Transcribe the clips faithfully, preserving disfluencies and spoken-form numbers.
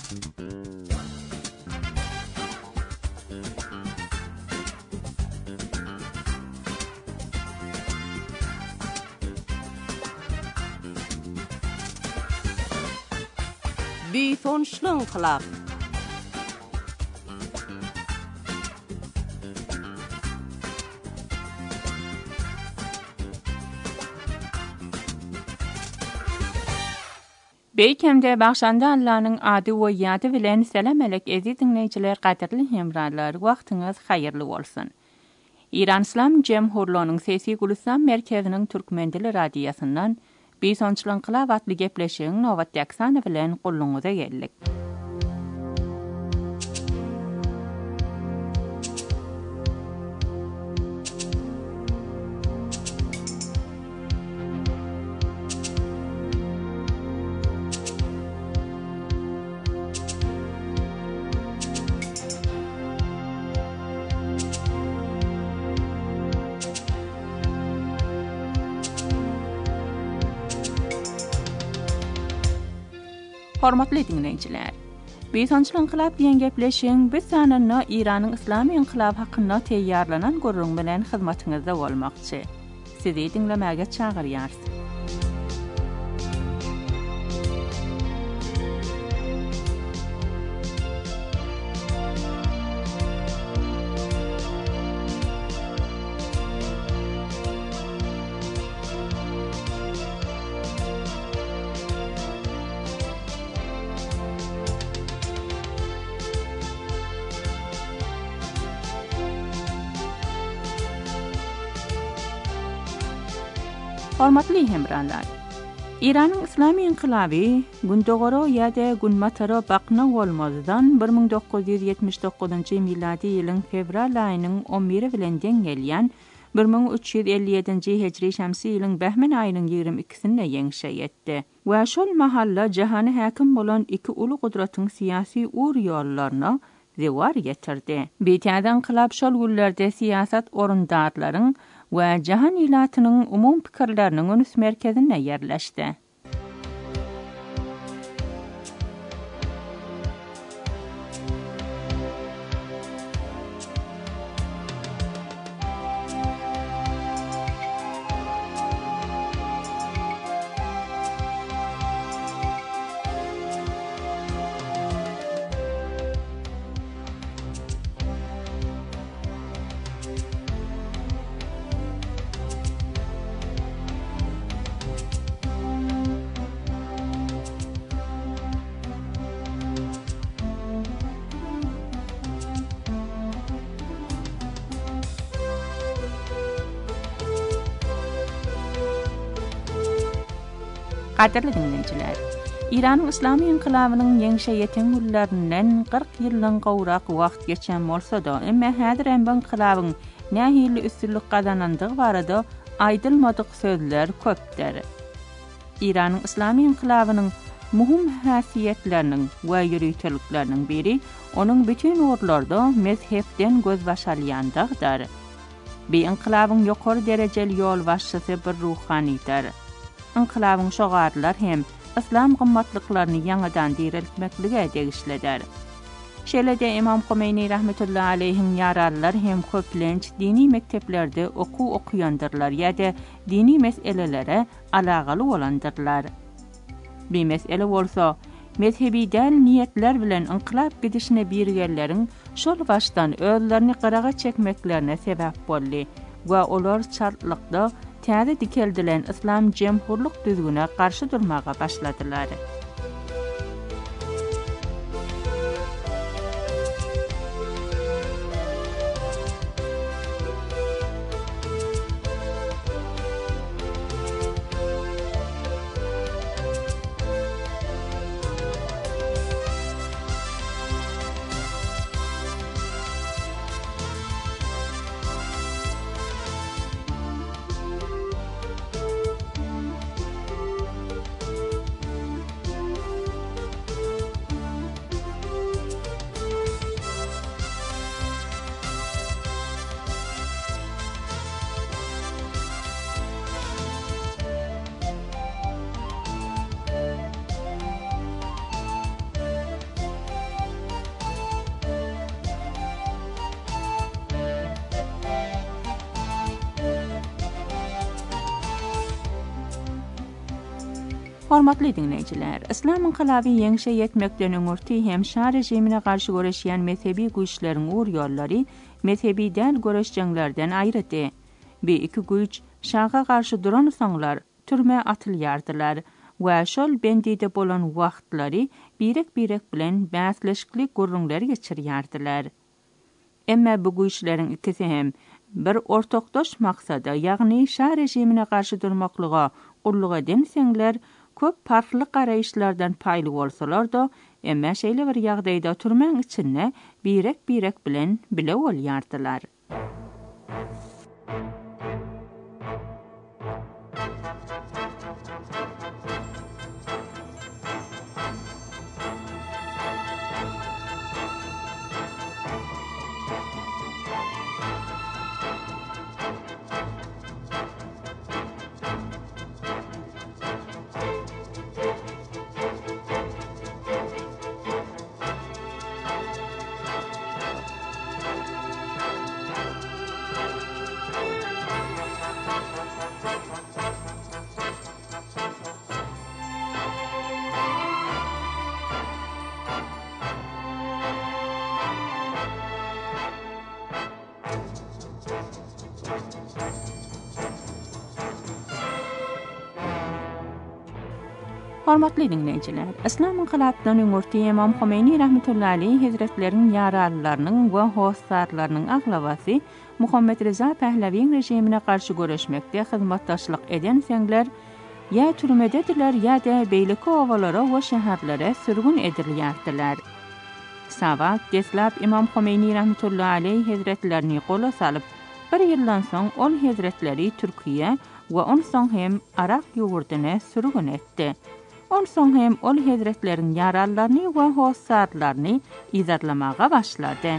Büyütönçlü inqilab. Beýkemde başanda Allah'ın ady we ýady bilen selam elek ezi dinleýijiler, gaderli hemralar, wagtyňyz haýyrly bolsun. İran İslam Jemhurluğunyň Sesi Gulistan merkeziniň türkmen dili radiýasyndan Büyütönçlü inqilab atly gepleşigiň Nowat Ýaksany bilen gulluňyza geldik. Hormatly dinleýijiler, Büyütönçlü inqilab diýen gepleşigiň biz sananyna İranyň Islamy inqilaby hakynda teýýarlanan gurrun bilen hyzmatyňyzda bolmakçy. Sizi dinlemäge çagyrýar. Hormatly hemranlar, İranyň Islamy inqilaby gündogoro ýa-da günmatara bakna bolmazdan bir ming dokuz ýüz ýetmiş dokuzynjy miladi ýylyň fevral aýynyň on biri bilen deň gelýän bir ming üç ýüz elli ýedinji hejri şämsi ýylyň Bähmen aýynyň ýygrimi ikisinde ýeňişe ýetdi. We şol mahalla jahany häkim bolan iki uly gudratyň syýasy ur ýollaryna zewar ýetirdi. Beýtäze inqilab şol günlerde siýasat orundarlaryň we jahan ilatynyň umum pikirleriniň önüs merkezine ýerleşdi. Gaderli dinleýijiler, İranyň Islamy inqilabynyň ýeňişe ýeten günlerinden kırk ýyldan gowrak wagt geçen bolsa-da, emma häzir hem bu inqilabyň nähili üstünlük gazanandygy barada aýdylmadyk sözler köpdir. İranyň Islamy inqilabynyň muhim häsiýetleriniň we ýürüýtelikleriniň biri onuň bütün urlarda mezhepden göz başalýandygydyr. Bu inqilabyň ýokary derejeli ýol başçysy bir ruhanydyr. İnqilabyň şogarlar hem İslam gymmatlyklaryny ýangydan diriltmeklige degişleder. Şeýle-de Imam Khomeini rahmetullahi aleyhiň ýararlar hem köplenç dini mekteplerde oku okuýandyrlar ýa-da dini meselelere alagaly bolandyrlar. Bir mesele bolsa, mezhebi däl niýetler bilen inqilab gidişine birgeleriň şol başdan özlerini garaga çekmeklerine sebäp boldy we olar şartlykda täze dikeldilen İslam Jemhurlyk düzgüne karşı durmaga başladylar. Hormatly dinleyiciler, İslam inqilabi ýeňişe ýetmekden öňürti hem şa rejimine garşy göreşýän mezhebi güýçleriň uğur ýollary mezhebi däl göreşjeňlerden aýrydy. Bu iki güýç şaga garşy duran soňlar türme atylýardylar we şol bendide bolan wagtlary birek-birek bilen bäsleşikli gurrunlar geçirýärdiler. Emma bu güýçleriň ikisi hem bir ortakdaş maksada, ýagny şa rejimine garşy durmaklyga gulluk edemseňler, köp farkly garaýyşlardan paýly bolsalar da, emma şeýle bir ýagdaýda türmeň içinde birek-birek bilen bile bolýardylar. Hormatly dinleyijiler, İslam inqilabynyň öňürti Imam Homeini rahmetullahi aleyh hazretleriň ýaralylarynyň we howsarlarynyň aglabasy Muhammed Reza Pahlawiň rejimine garşy göreşmekde hyzmatdaşlyk eden seňler ýa türmedediler ýa-da beýleki owalara we şäherlere sürgün edilýärdiler. Sabah deslap Imam Homeini rahmetullahi aleyh hazretlerini gola salyp, bir ýyldan soň ol hazretleri Türkiýe we on soň hem Arap ýurduna sürgün etdi. On soň hem ol hazretleriň ýarallaryny we howsarlaryny izarlamaga başlady.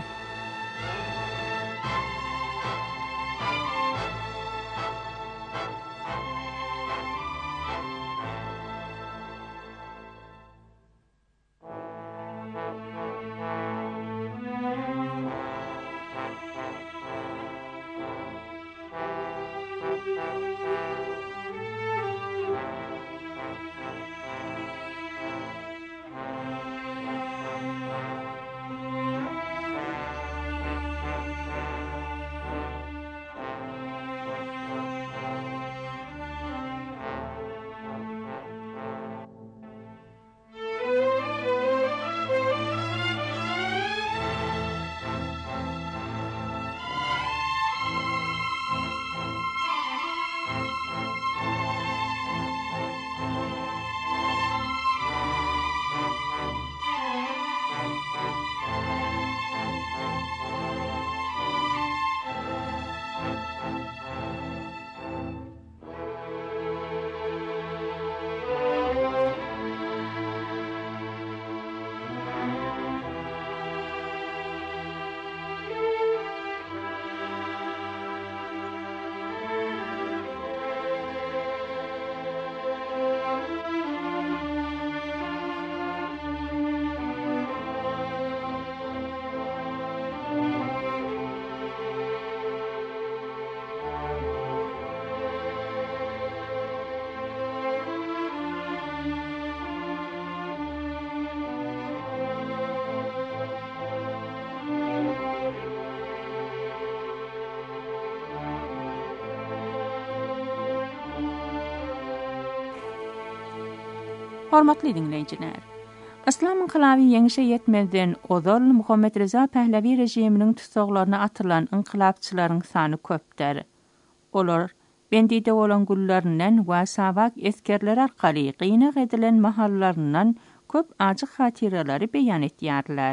Hormatly dinleyijiler, İslam inqilabi ýeňişe ýetmezden ozal Muhammed Reza Pahlawi rejiminiň tutsaglaryna atylan inqilapçylaryň sany köpdir. Olar bendide bolan gullaryndan we sabak eskerler arkaly gynak edilen mahallaryndan köp ajyk hatyralary beýan etýärler.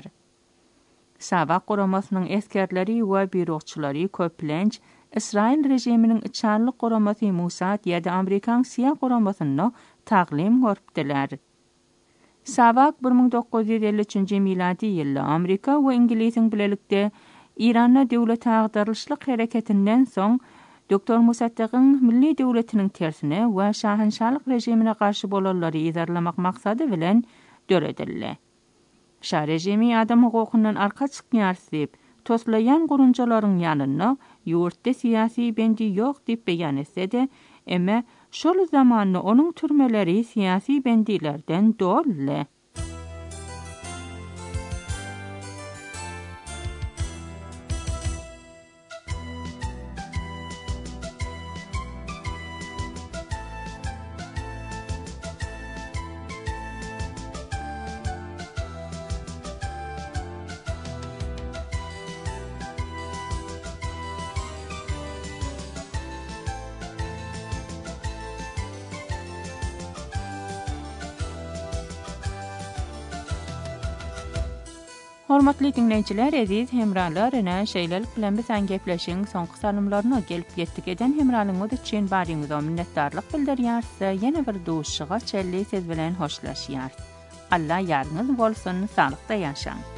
Sabak goramasynyň eskerleri we birokçylary köplenç İsrail rejiminiň içanlyk goramasy Mossad ýa-da Amerikan siýah goramasyny taglim görüpdiler. Sabak bir ming dokuz yüz elli üçinji miladi ýylda Amerika we Ingiliziň bilelikde İran'a döwlet agdarlyşlyk hereketinden soň Doktor Mossaddygyň milli döwletiniň tersine we şahanşalyk rejimine garşy bolanlary izarlamak maksady bilen döredildi. Şa rejimi adam hukukyndan arka çykýarsyp, toslayan gurunjalaryň ýanyna ýurtda siyasi bendi ýok diýip beýan etse de, emma Şol zamanı onun türmeleri siyasi bendilerden dolle. Hormatly dinleyijiler, aziz hemralar, ene şeýlelik bilen bizen gepleşiň soňky salymlaryna gelip ýetdik eden hemralyňyz üçin baryňyza minnetdarlyk bildirýärse, ýene bir duşşyga çelli siz bilen hoşlaşýar. Allah ýarňyz bolsun, salykda ýaşaň.